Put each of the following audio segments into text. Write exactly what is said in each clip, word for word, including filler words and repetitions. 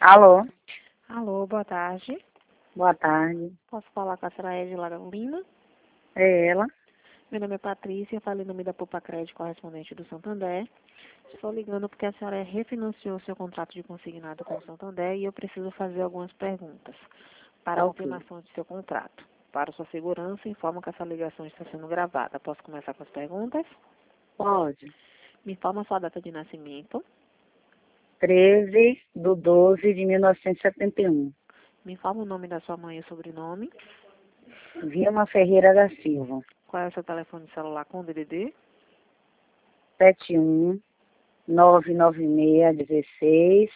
Alô, Alô, boa tarde. boa tarde. Posso falar com a senhora Edila Lima? É ela? Meu nome é Patrícia, falo em nome da Poupa Crédito, correspondente do Santander. Estou ligando porque a senhora refinanciou seu contrato de consignado com o Santander e eu preciso fazer algumas perguntas para a Ok. confirmação de seu contrato. Para sua segurança, informo que essa ligação está sendo gravada. Posso começar com as perguntas? Pode. Me informa sua data de nascimento. treze de doze de mil novecentos e setenta e um. Me informa o nome da sua mãe e o sobrenome. Vilma Ferreira da Silva. Qual é o seu telefone celular com D D D? sete um nove nove seis um seis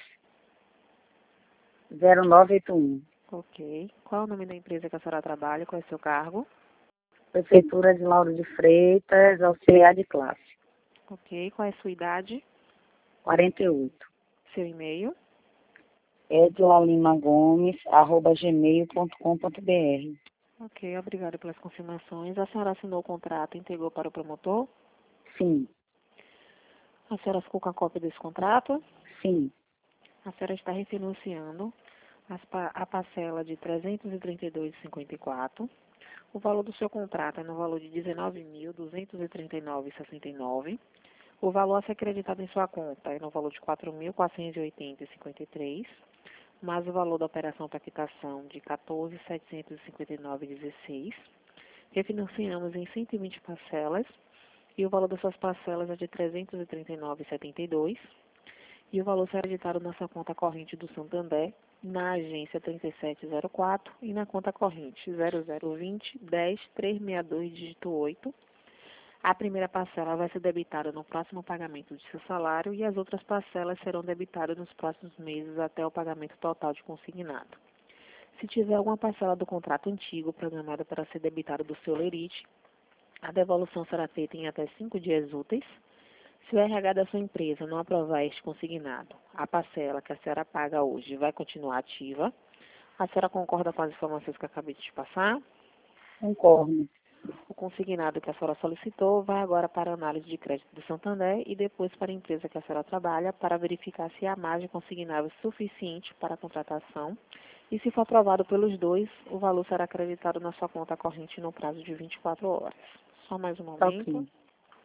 zero nove oito um. Ok. Qual é o nome da empresa que a senhora trabalha? Qual é o seu cargo? Prefeitura de Lauro de Freitas, auxiliar de classe. Ok. Qual é a sua idade? quarenta e oito. Seu e-mail? Edila Lima Gomes, arroba gmail ponto com ponto br. Ok. Obrigada pelas confirmações. A senhora assinou o contrato e entregou para o promotor? Sim, A senhora ficou com a cópia desse contrato? sim. A senhora está refinanciando as pa- a parcela de trezentos e trinta e dois reais e cinquenta e quatro centavos. O valor do seu contrato é no valor de dezenove mil duzentos e trinta e nove reais e sessenta e nove centavos. O valor a ser acreditado em sua conta é no valor de quatro mil quatrocentos e oitenta reais e cinquenta e três centavos, mais o valor da operação para quitação de quatorze mil setecentos e cinquenta e nove reais e dezesseis centavos. Refinanciamos em cento e vinte parcelas e o valor dessas parcelas é de trezentos e trinta e nove reais e setenta e dois centavos. E o valor será editado na sua conta corrente do Santander, na agência trinta e sete zero quatro e na conta corrente zero zero vinte dez trezentos e sessenta e dois, dígito oito. A primeira parcela vai ser debitada no próximo pagamento de seu salário e as outras parcelas serão debitadas nos próximos meses até o pagamento total de consignado. Se tiver alguma parcela do contrato antigo programada para ser debitada do seu lerite, a devolução será feita em até cinco dias úteis. Se o R H da sua empresa não aprovar este consignado, a parcela que a senhora paga hoje vai continuar ativa. A senhora concorda com as informações que eu acabei de te passar? Concordo. O consignado que a senhora solicitou vai agora para a análise de crédito do Santander e depois para a empresa que a senhora trabalha para verificar se há margem consignável suficiente para a contratação. E se for aprovado pelos dois, o valor será acreditado na sua conta corrente no prazo de vinte e quatro horas. Só mais um momento. Ok.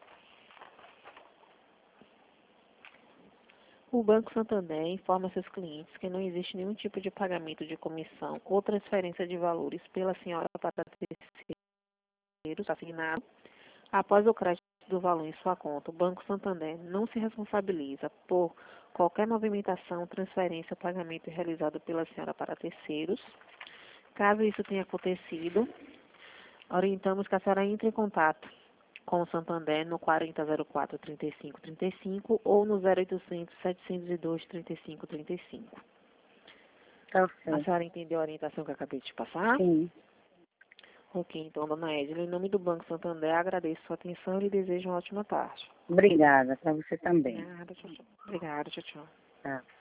O Banco Santander informa seus clientes que não existe nenhum tipo de pagamento de comissão ou transferência de valores pela senhora para terceiros assignado. Após o crédito do valor em sua conta, o Banco Santander não se responsabiliza por qualquer movimentação, transferência ou pagamento realizado pela senhora para terceiros. Caso isso tenha acontecido, orientamos que a senhora entre em contato com o Santander no quarenta zero quatro, trinta e cinco trinta e cinco ou no zero oitocentos, setecentos e dois, trinta e cinco trinta e cinco. Tá A certo. senhora entendeu a orientação que eu acabei de te passar? Sim. Ok, então, dona Edila, em nome do Banco Santander, agradeço sua atenção e lhe desejo uma ótima tarde. Obrigada. Para você também. Obrigada, tchau, tchau. Obrigada, tchau, tchau. Tá.